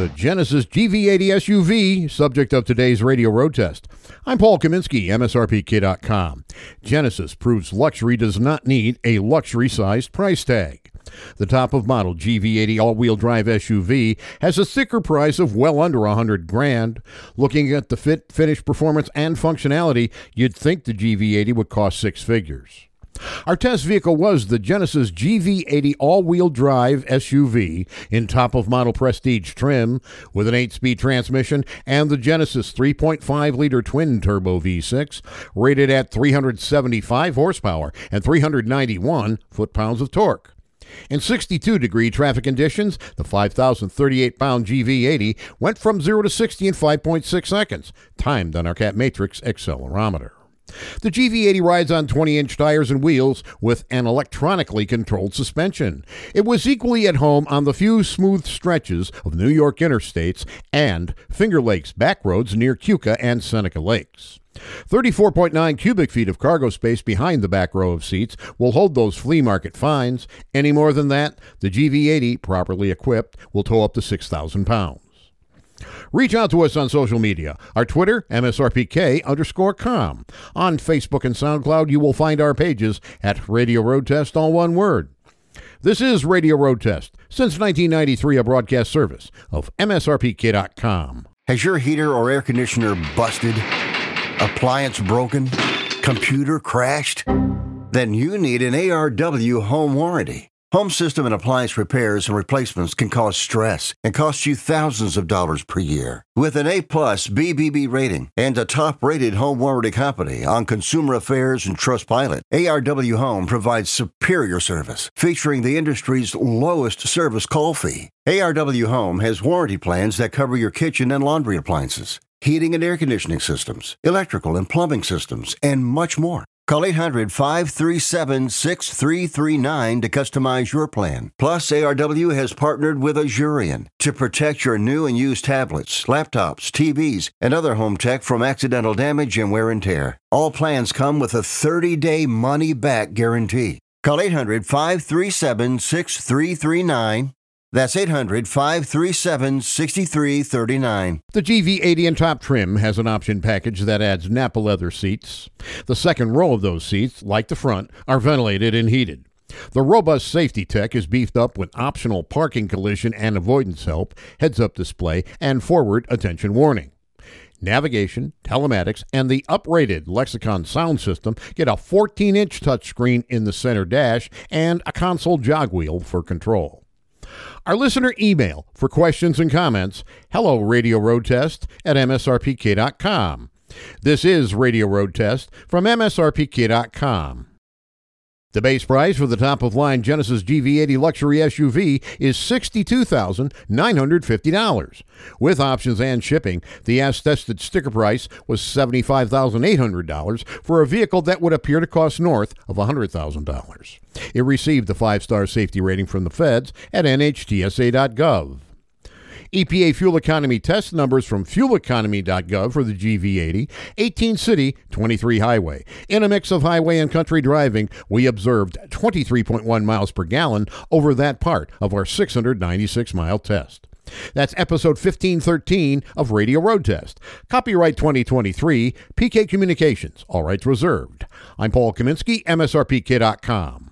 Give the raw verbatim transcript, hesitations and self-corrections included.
the Genesis G V eighty S U V, subject of today's radio road test. I'm Paul Kaminsky, M S R P K dot com. Genesis proves luxury does not need a luxury-sized price tag. The top-of-model G V eighty all-wheel drive S U V has a sticker price of well under one hundred grand. Looking at the fit, finish, performance, and functionality, you'd think the G V eighty would cost six figures. Our test vehicle was the Genesis G V eighty all-wheel drive S U V in top-of-model prestige trim with an eight-speed transmission and the Genesis three point five liter twin-turbo V six rated at three hundred seventy-five horsepower and three hundred ninety-one foot-pounds of torque. In sixty-two degree traffic conditions, the five thousand thirty-eight pound G V eighty went from zero to sixty in five point six seconds, timed on our Cat Matrix accelerometer. The G V eighty rides on twenty inch tires and wheels with an electronically controlled suspension. It was equally at home on the few smooth stretches of New York interstates and Finger Lakes back roads near Keuka and Seneca Lakes. thirty-four point nine cubic feet of cargo space behind the back row of seats will hold those flea market fines. Any more than that, the G V eighty, properly equipped, will tow up to six thousand pounds. Reach out to us on social media. Our Twitter, M S R P K underscore com. On Facebook and SoundCloud, you will find our pages at Radio Road Test, all one word. This is Radio Road Test, since nineteen ninety-three, a broadcast service of M S R P K dot com. Has your heater or air conditioner busted? Appliance broken? Computer crashed? Then you need an A R W home warranty. Home system and appliance repairs and replacements can cause stress and cost you thousands of dollars per year. With an A-plus B B B rating and a top-rated home warranty company on Consumer Affairs and Trustpilot, A R W Home provides superior service, featuring the industry's lowest service call fee. A R W Home has warranty plans that cover your kitchen and laundry appliances, heating and air conditioning systems, electrical and plumbing systems, and much more. Call eight hundred, five three seven, six three three nine to customize your plan. Plus, A R W has partnered with Azurion to protect your new and used tablets, laptops, T Vs, and other home tech from accidental damage and wear and tear. All plans come with a thirty day money-back guarantee. Call eight hundred, five three seven, six three three nine. That's eight hundred, five three seven, six three three nine. The G V eighty in top trim has an option package that adds Napa leather seats. The second row of those seats, like the front, are ventilated and heated. The robust safety tech is beefed up with optional parking collision and avoidance help, heads-up display, and forward attention warning. Navigation, telematics, and the uprated Lexicon sound system get a fourteen inch touchscreen in the center dash and a console jog wheel for control. Our listener email for questions and comments, hello Radio Road Test at M S R P K dot com. This is Radio Road Test from M S R P K dot com. The base price for the top-of-line Genesis G V eighty luxury S U V is sixty-two thousand nine hundred fifty dollars. With options and shipping, the as-tested sticker price was seventy-five thousand eight hundred dollars for a vehicle that would appear to cost north of one hundred thousand dollars. It received a five-star safety rating from the feds at N H T S A dot gov. E P A fuel economy test numbers from fuel economy dot gov for the G V eighty, eighteen city, twenty-three highway. In a mix of highway and country driving, we observed twenty-three point one miles per gallon over that part of our six hundred ninety-six mile test. That's episode fifteen thirteen of Radio Road Test. Copyright twenty twenty-three, P K Communications, all rights reserved. I'm Paul Kaminsky, M S R P K dot com.